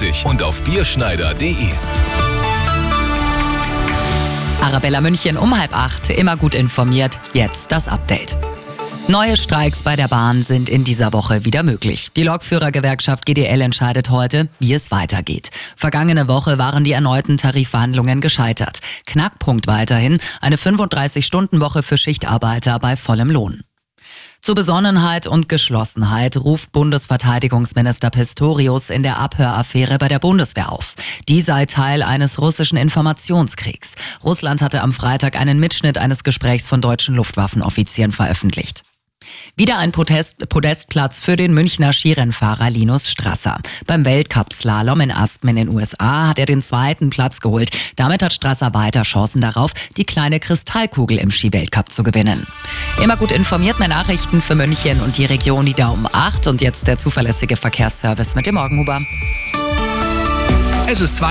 Bierkönig und auf bierschneider.de. Arabella München um 7:30. Immer gut informiert. Jetzt das Update. Neue Streiks bei der Bahn sind in dieser Woche wieder möglich. Die Lokführergewerkschaft GDL entscheidet heute, wie es weitergeht. Vergangene Woche waren die erneuten Tarifverhandlungen gescheitert. Knackpunkt weiterhin eine 35-Stunden-Woche für Schichtarbeiter bei vollem Lohn. Zur Besonnenheit und Geschlossenheit ruft Bundesverteidigungsminister Pistorius in der Abhöraffäre bei der Bundeswehr auf. Die sei Teil eines russischen Informationskriegs. Russland hatte am Freitag einen Mitschnitt eines Gesprächs von deutschen Luftwaffenoffizieren veröffentlicht. Wieder ein Podestplatz für den Münchner Skirennfahrer Linus Strasser. Beim Weltcup-Slalom in Aspen in den USA hat er den 2. Platz geholt. Damit hat Strasser weiter Chancen darauf, die kleine Kristallkugel im Ski-Weltcup zu gewinnen. Immer gut informiert, mehr Nachrichten für München und die Region wieder um 8. Und jetzt der zuverlässige Verkehrsservice mit dem Morgenhuber. Es ist